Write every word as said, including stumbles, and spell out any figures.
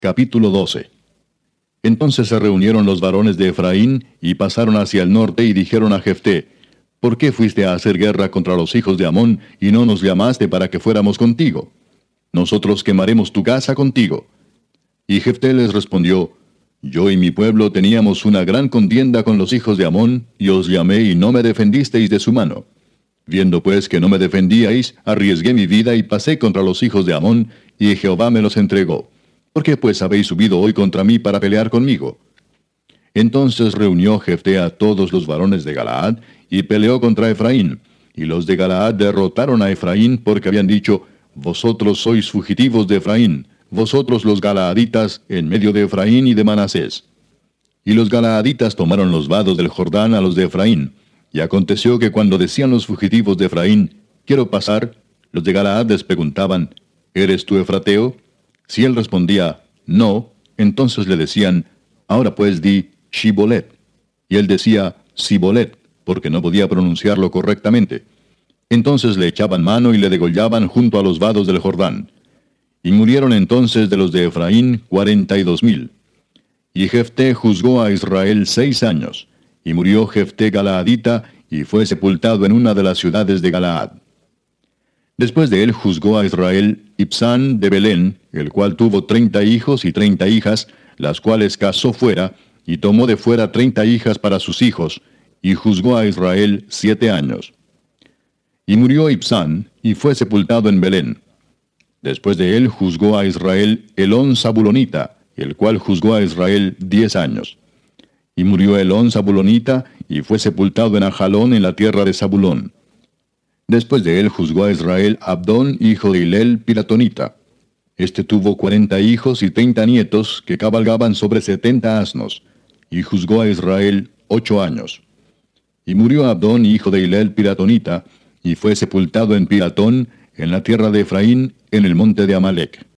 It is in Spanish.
Capítulo doce. Entonces se reunieron los varones de Efraín, y pasaron hacia el norte, y dijeron a Jefté: ¿Por qué fuiste a hacer guerra contra los hijos de Amón, y no nos llamaste para que fuéramos contigo? Nosotros quemaremos tu casa contigo. Y Jefté les respondió: Yo y mi pueblo teníamos una gran contienda con los hijos de Amón, y os llamé y no me defendisteis de su mano. Viendo pues que no me defendíais, arriesgué mi vida y pasé contra los hijos de Amón, y Jehová me los entregó. ¿Por qué pues habéis subido hoy contra mí para pelear conmigo? Entonces reunió Jefté a todos los varones de Galaad, y peleó contra Efraín. Y los de Galaad derrotaron a Efraín, porque habían dicho: Vosotros sois fugitivos de Efraín, vosotros los galaaditas, en medio de Efraín y de Manasés. Y los galaaditas tomaron los vados del Jordán a los de Efraín. Y aconteció que cuando decían los fugitivos de Efraín: Quiero pasar, los de Galaad les preguntaban: ¿Eres tú efrateo? Si él respondía: No, entonces le decían: Ahora pues di Shibolet. Y él decía Sibolet, porque no podía pronunciarlo correctamente. Entonces le echaban mano y le degollaban junto a los vados del Jordán. Y murieron entonces de los de Efraín cuarenta y dos mil. Y Jefté juzgó a Israel seis años. Y murió Jefté galaadita, y fue sepultado en una de las ciudades de Galaad. Después de él juzgó a Israel Ibsán de Belén, el cual tuvo treinta hijos y treinta hijas, las cuales casó fuera, y tomó de fuera treinta hijas para sus hijos, y juzgó a Israel siete años. Y murió Ibsán, y fue sepultado en Belén. Después de él juzgó a Israel Elón Zabulonita, el cual juzgó a Israel diez años. Y murió Elón Zabulonita, y fue sepultado en Ajalón, en la tierra de Zabulón. Después de él juzgó a Israel Abdón, hijo de Hilel, piratonita. Este tuvo cuarenta hijos y treinta nietos, que cabalgaban sobre setenta asnos, y juzgó a Israel ocho años. Y murió Abdón, hijo de Hilel, piratonita, y fue sepultado en Piratón, en la tierra de Efraín, en el monte de Amalec.